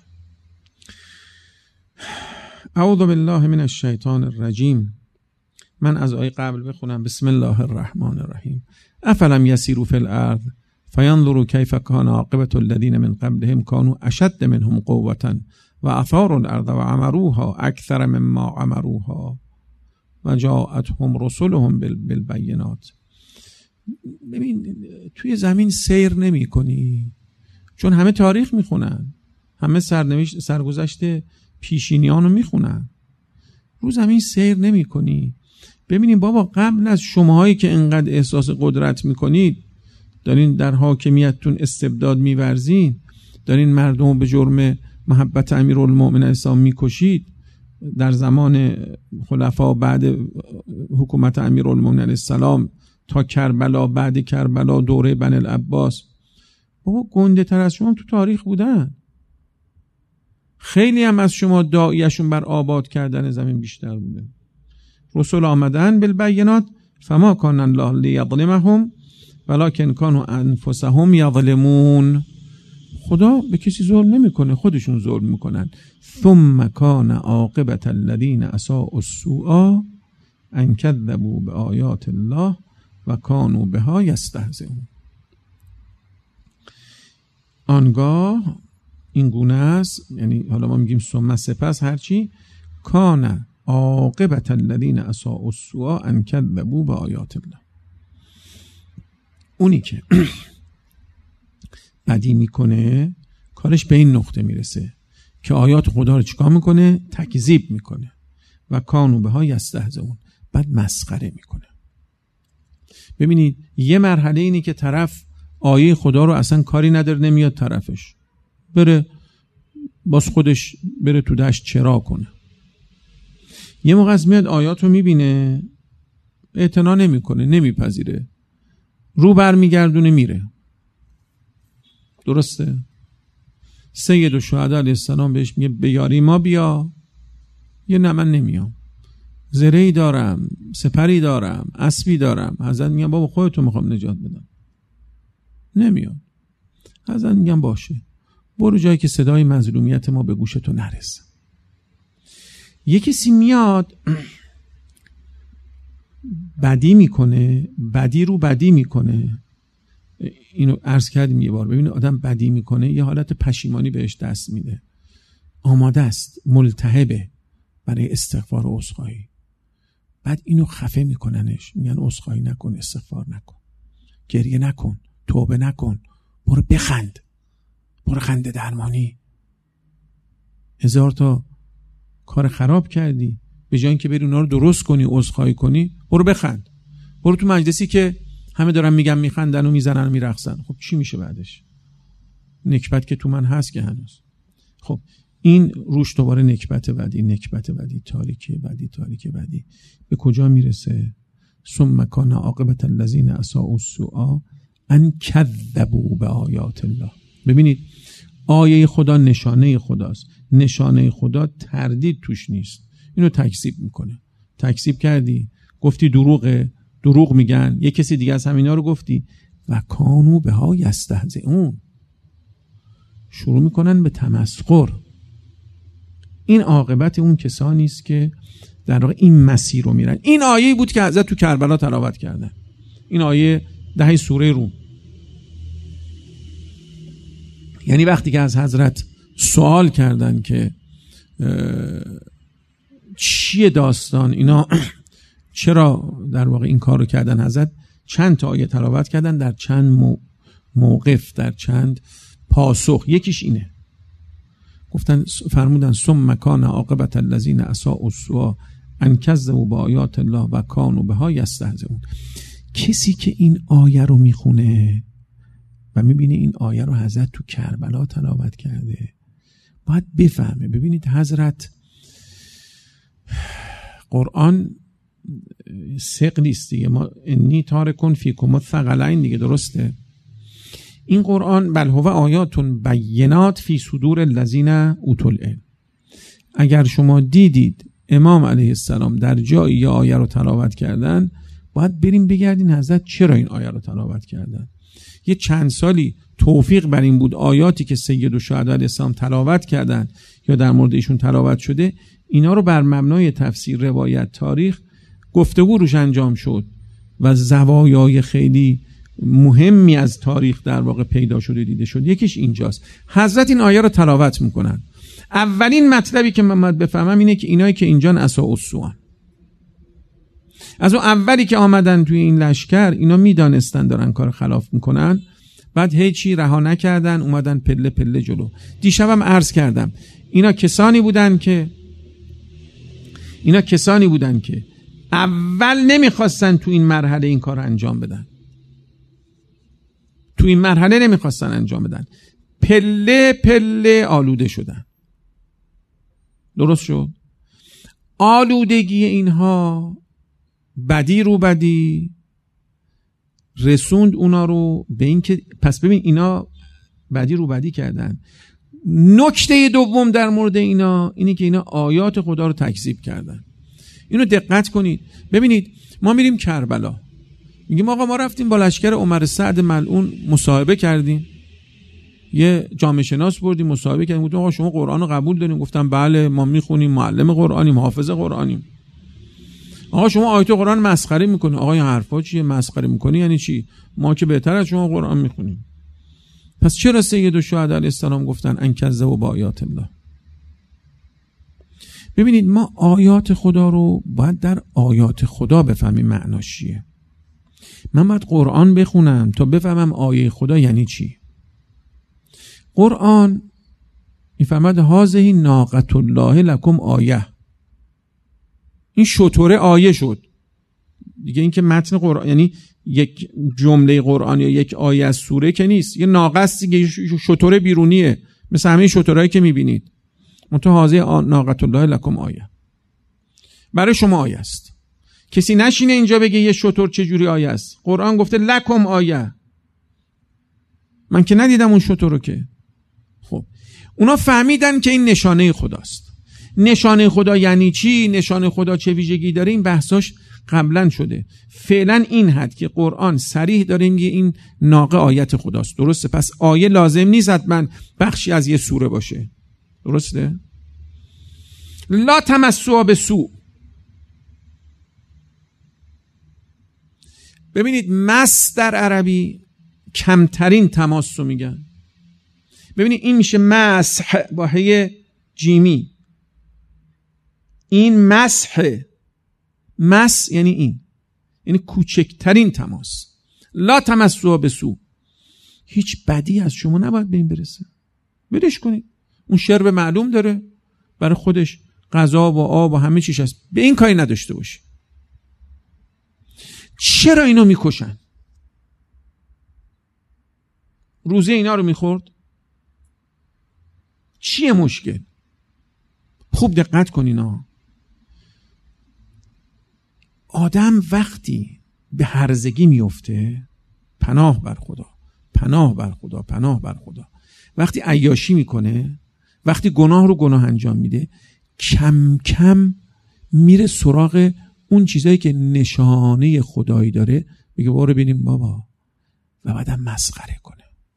اعوذ بالله من الشیطان الرجیم. من از آیه قبل بخونم. بسم الله الرحمن الرحیم. افلم یسیروا فی الارض فینظروا کیف کان عاقبة الذین من قبلهم کانوا اشد منهم قوة و اثاروا الارض و عمروها اکثر مما عمروها و جاءتهم رسلهم بالبینات. ببین توی زمین سیر نمی کنی، چون همه تاریخ میخونن، همه سرنوشت سرگذشت پیشینیان رو میخونن. رو زمین سیر نمی کنی. ببینیم بابا قبل از شماهایی که انقدر احساس قدرت میکنید، دارین در حاکمیتتون استبداد میورزین، دارین مردم به جرم محبت امیرالمومنین اسلام میکشید، در زمان خلفا بعد حکومت امیرالمومنین السلام تا کربلا، بعد کربلا دوره بنی العباس. بابا گنده تر از شما تو تاریخ بودن. خیلی هم از شما داعیشون بر آباد کردن زمین بیشتر بوده. رسول آمدن بالبینات فما کان الله لیظلمهم ولکن کانوا انفسهم یظلمون. خدا به کسی ظلم نمیکنه، خودشون ظلم میکنن. ثم کان عاقبة الذین اساءوا السوء ان کذبوا بآیات الله و کانوا بها یستهزئون. آنگاه این گونه است، یعنی حالا ما میگیم ثم سپس هرچی، کان عاقبة الذین اساءوا السوء ان کذبوا بآیات الله. اونی که بدی میکنه کارش به این نقطه میرسه که آیات خدا رو چیکار میکنه؟ تکذیب میکنه. و کانوا بها یستهزئون، بعد مسخره میکنه. ببینید یه مرحله اینی که طرف آیه خدا رو اصلا کاری نداره، نمیاد طرفش، بره باز خودش بره تو دشت چرا کنه. یه موقع از میاد آیات رو میبینه، اعتنا نمیکنه، نمیپذیره، رو بر میگردونه میره. درسته؟ سید الشهدا علیه السلام بهش میگه به یاری ما بیا. یه نه من نمیام، زرهی دارم، سپری دارم، اسبی دارم. حضرت میگم بابا خودتو میخوام نجات بدم. نمیاد. حضرت میگم باشه، برو جایی که صدای مظلومیت ما به گوش تو نرسه. یه کسی میاد بدی میکنه، بدی رو بدی میکنه. اینو عرض کردیم یه بار. ببینید آدم بدی میکنه یه حالت پشیمانی بهش دست میده، آماده است، ملتهبه برای استغفار و عذرخواهی. بعد اینو خفه میکننش، میگن عذرخواهی نکن، استغفار نکن، گریه نکن، توبه نکن، برو بخند، برو خنده درمانی. هزار تا کار خراب کردی، به جای اینکه بری اونا رو درست کنی، عذرخواهی کنی، برو بخند. برو تو مجلسی که همه دارن میگن میخندن و میزنن و میرقصن. خب چی میشه بعدش؟ نکبت که تو من هست که هنوز. خب این روش دوباره نکبت بدی، نکبت بدی، تاریکی بدی، تاریکی بدی به کجا میرسه؟ ثم کان عاقبة الذین اساءوا السوء ان کذبوا بآیات الله. ببینید آیه خدا نشانه خداست، نشانه خدا تردید توش نیست. اینو تکذیب میکنه. تکذیب کردی، گفتی دروغه، دروغ میگن، یه کسی دیگه از همینا رو گفتی. و کانوا بها یستهزئون، شروع میکنن به تمسخر. این عاقبت اون کسانی است که در واقع این مسیر رو میرن. این آیه بود که حضرت تو کربلا تلاوت کردن. این آیه ده سوره روم. یعنی وقتی که از حضرت سوال کردن که چیه داستان اینا، چرا در واقع این کار رو کردن، حضرت چند تا آیه تلاوت کردن در چند موقف، در چند پاسخ. یکیش اینه، گفتن فرمودن ثم کان عاقبة الذین اساءوا السوء ان کذبوا بآیات الله و کانوا بها یستهزئون. کسی که این آیه رو میخونه و میبینه این آیه رو حضرت تو کربلا تلاوت کرده، باید بفهمه. ببینید حضرت قرآن ثقل است دیگه، ما انی تارکون فیکم الثقلین دیگه، درسته؟ این قرآن بل هو آیات بینات فی صدور الذین اوتوا العلم. اگر شما دیدید امام علیه السلام در جایی یه آیه رو تلاوت کردن، باید بریم بگردین حضرت چرا این آیه رو تلاوت کردن. یه چند سالی توفیق بر این بود آیاتی که سید الشهدا علیه السلام تلاوت کردن یا در مورد ایشون تلاوت شده، اینا رو بر مبنای تفسیر، روایت، تاریخ گفتگو روش انجام شد و زوایای خیلی مهمی از تاریخ در واقع پیدا شده، دیده شد. یکیش اینجاست. حضرت این آیه رو تلاوت میکنن. اولین مطلبی که من باید بفهمم اینه که اینایی که اینجان اساءوا السوء، از اون اولی که آمدن توی این لشکر اینا میدانستن دارن کار خلاف میکنن، بعد هیچی رها نکردن، اومدن پله پله جلو. دیشبم عرض کردم اینا کسانی بودن که اینا کسانی بودن که اول نمیخواستن تو این مرحله این کار انجام بدن. تو این مرحله نمیخواستن انجام بدن، پله پله آلوده شدن. درست شد؟ آلودگی اینها بدی رو بدی رسوند اونا رو به این که پس ببین اینا بدی رو بدی کردن. نکته دوم در مورد اینا اینه که اینا آیات خدا رو تکذیب کردن. اینو دقت کنید. ببینید ما میریم کربلا، میگیم آقا ما رفتیم با لشکر عمر سعد ملعون مصاحبه کردیم، یه جامعه شناس بردیم مصاحبه کردیم، گفتیم آقا شما قرآن رو قبول دارین؟ گفتم بله ما میخونیم، معلم قرآنیم، حافظ قرآنیم. آقا شما آیات قرآن مسخره میکنی؟ آقا این حرفا چیه مسخره میکنی یعنی چی؟ ما که بهتر از شما قرآن میخونیم. پس چرا سید الشهدا علیه السلام گفتن ان کذبوا بآیات الله؟ ببینید ما آیات خدا رو باید در آیات خدا بفهمیم معناش چیه. من باید قرآن بخونم تا بفهمم آیه خدا یعنی چی. قرآن میفهمد هذه ناقة الله لکم آیه، این شتره آیه شد دیگه. این که متن قرآن یعنی یک جمله قرآن یا یک آیه از سوره که نیست، یه ناقه است دیگه، شتره بیرونیه مثل همه شترهایی که میبینید. منتها هذه ناقة الله لکم آیه، برای شما آیه است. کسی نشینه اینجا بگه یه شتر چجوری آیه است. قرآن گفته لکم آیه، من که ندیدم اون شتر رو که. خب اونا فهمیدن که این نشانه خداست. نشانه خدا یعنی چی؟ نشانه خدا چه ویژگی داره؟ این بحثاش قبلا شده. فعلا این حد که قرآن صریح داره میگه این ناقه آیت خداست. درسته؟ پس آیه لازم نیست حتما بخشی از یه سوره باشه. درسته؟ لا تمسوها بسوء. ببینید مس در عربی کمترین تماس رو میگن. ببینید این میشه مسح با هی جیمی، این مسح، مس یعنی این، یعنی کوچکترین تماس. لا تمسوها بسوء، هیچ بدی از شما نباید به این برسه، برش کنید. اون شرب معلوم داره برای خودش، غذا و آب و همه چیش هست، به این کاری نداشته باشه. چرا اینو میکشن؟ روزه اینا رو میخورد؟ چیه مشکل؟ خوب دقت کنین ها. آدم وقتی به هرزگی میفته، پناه بر خدا، پناه بر خدا، پناه بر خدا، وقتی عیاشی میکنه، وقتی گناه رو گناه انجام میده، کم کم میره سراغ اون چیزایی که نشانه خدایی داره، میگه برو ببینیم بابا، و بعدم مسخره کنه.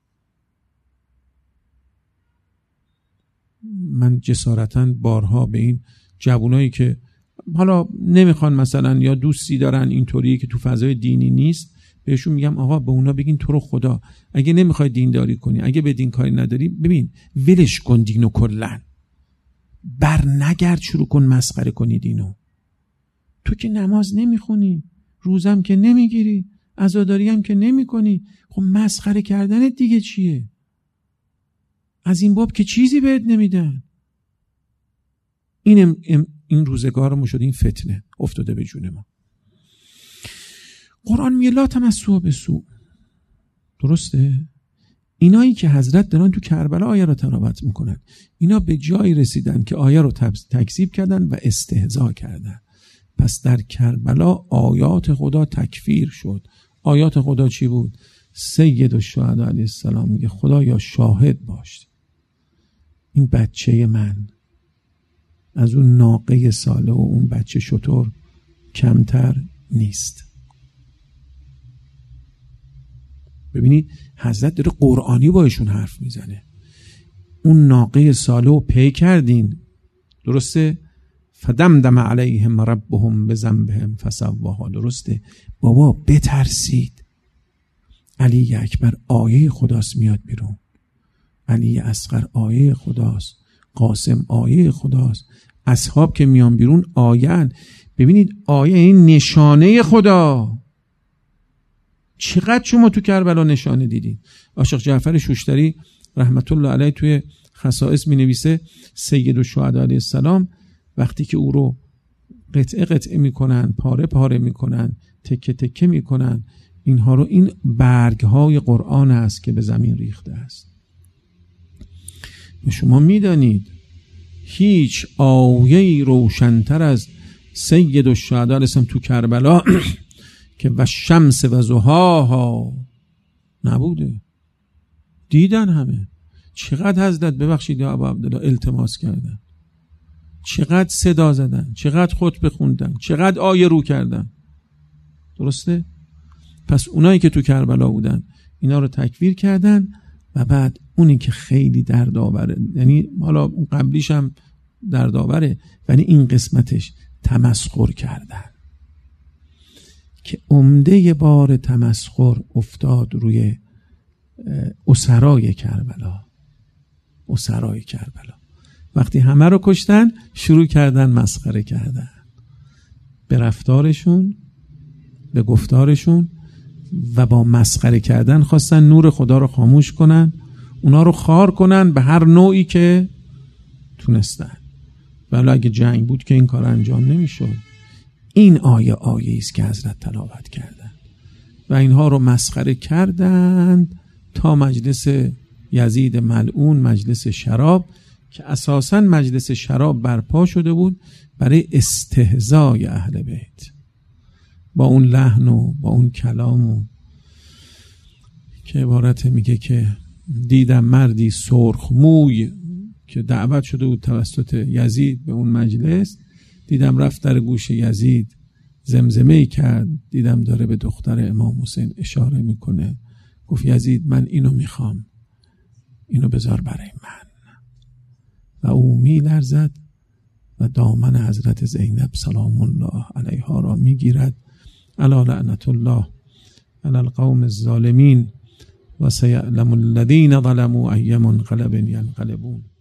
من جسارتاً بارها به این جوانایی که حالا نمیخوان مثلا یا دوستی دارن اینطوری که تو فضای دینی نیست، بهشون میگم آقا به اونا بگین تو رو خدا اگه نمیخوای دینداری کنی، اگه به دین کاری نداری، ببین ولش کن دینو کلن، بر نگرد شروع کن مسخره کنی دینو. تو که نماز نمیخونی، روزم که نمیگیری، عزاداری هم که نمی کنی، خب مسخره کردن دیگه چیه؟ از این باب که چیزی بهت نمیدن. این ام ام این روزگارمون شد، این فتنه افتاده به جون ما. قرآن میگه لا تمسوها بسوء. درسته؟ اینایی که حضرت دارن تو کربلا آیه رو تلاوت میکنن، اینا به جایی رسیدن که آیه رو تکذیب کردن و استهزا کردن. پس در کربلا آیات خدا تکفیر شد. آیات خدا چی بود؟ سید الشهدا علیه السلام میگه خدایا شاهد باش، این بچه من از اون ناقه ساله و اون بچه شتر کمتر نیست. ببینید حضرت داره قرآنی باشون حرف میزنه. اون ناقه ساله رو پی کردین، درسته؟ فدمدم علیهم ربهم بذنبهم فسواها. درسته؟ بابا بترسید. علی اکبر آیه خداست میاد بیرون، علی اصغر آیه خداست، قاسم آیه خداست، اصحاب که میان بیرون آیه. ببینید آیه این نشانه خدا. چقدر شما تو کربلا نشانه دیدین؟ عاشق جعفر شوشتری رحمت الله علیه توی خصائص می نویسه سید الشهدا علیه السلام وقتی که او رو قطعه قطعه میکنن، پاره پاره میکنن، تکه تکه میکنن، اینها رو، این برگ های قرآن است که به زمین ریخته است. شما میدانید هیچ آیه‌ای روشن‌تر از سید الشهدا علیه السلام تو کربلا که و شمس و ضحاها نبوده. دیدن همه. چقدر حضرت ببخشید یا ابا عبدالله التماس کردن، چقدر صدا زدن، چقدر خطبه خوندن، چقدر آیه رو کردن. درسته؟ پس اونایی که تو کربلا بودن اینا رو تکفیر کردن و بعد اونی که خیلی دردآوره، یعنی حالا اون قبلیش هم دردآوره ولی این قسمتش تمسخر کردن که عمده بار تمسخر افتاد روی اسرای کربلا. اسرای کربلا وقتی همه رو کشتن شروع کردن مسخره کردن به رفتارشون، به گفتارشون و با مسخره کردن خواستن نور خدا رو خاموش کنن، اونا رو خار کنن به هر نوعی که تونستن. ولی اگه جنگ بود که این کار انجام نمیشد. این آیه آیه است که حضرت تلاوت کردن و اینها رو مسخره کردند تا مجلس یزید ملعون، مجلس شراب که اساساً مجلس شراب برپا شده بود برای استهزای اهل بیت، با اون لحن و با اون کلام و که عبارت میگه که دیدم مردی سرخ موی که دعوت شده بود توسط یزید به اون مجلس، دیدم رفت در گوش یزید زمزمه ای کرد، دیدم داره به دختر امام حسین اشاره میکنه، گفت یزید من اینو میخوام، اینو بذار برای من. و او میلرزد و دامن حضرت زینب سلام الله علیها را میگیرد. الا لعنت الله علی القوم الظالمین و سیعلم الذین ظلموا ای منقلب ینقلبون.